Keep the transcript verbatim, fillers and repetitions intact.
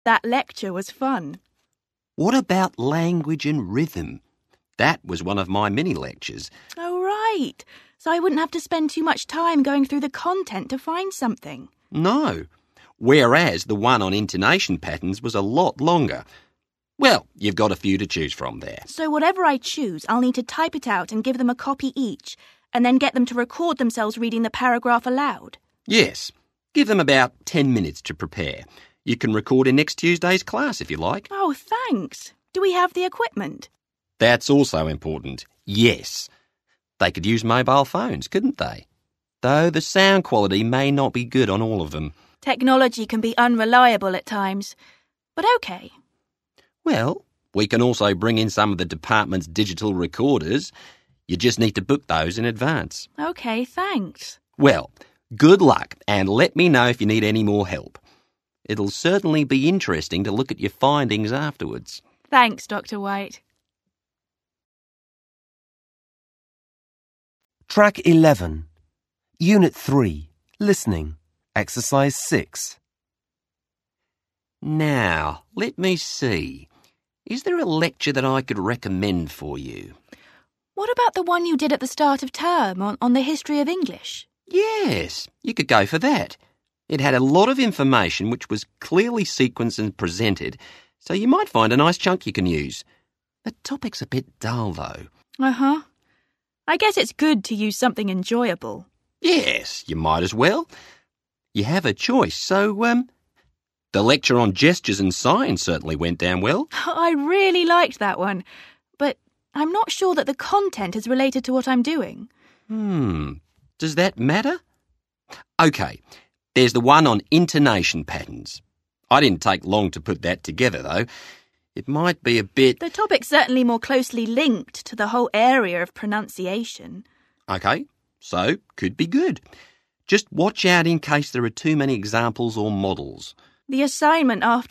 That lecture was fun. What about language and rhythm? That was one of my mini-lectures. Oh, right. So I wouldn't have to spend too much time going through the content to find something. No. Whereas the one on intonation patterns was a lot longer. Well, you've got a few to choose from there. So whatever I choose, I'll need to type it out and give them a copy each, and then get them to record themselves reading the paragraph aloud. Yes. Give them about ten minutes to prepare. You can record in next Tuesday's class if you like. Oh, thanks. Do we have the equipment? That's also important. Yes. They could use mobile phones, couldn't they? Though the sound quality may not be good on all of them. Technology can be unreliable at times. But okay. Well, we can also bring in some of the department's digital recorders. You just need to book those in advance. Okay, thanks. Well, good luck, and let me know if you need any more help. It'll certainly be interesting to look at your findings afterwards. Thanks, Doctor White. Track eleven. Unit three. Listening. Exercise six. Now, let me see. Is there a lecture that I could recommend for you? What about the one you did at the start of term on, on the history of English? Yes, you could go for that. It had a lot of information which was clearly sequenced and presented, so you might find a nice chunk you can use. The topic's a bit dull, though. Uh-huh. I guess it's good to use something enjoyable. Yes, you might as well. You have a choice, so, um... the lecture on gestures and signs certainly went down well. I really liked that one, but I'm not sure that the content is related to what I'm doing. Hmm, does that matter? OK, there's the one on intonation patterns. I didn't take long to put that together, though. It might be a bit... The topic's certainly more closely linked to the whole area of pronunciation. OK, so could be good. Just watch out in case there are too many examples or models. The assignment after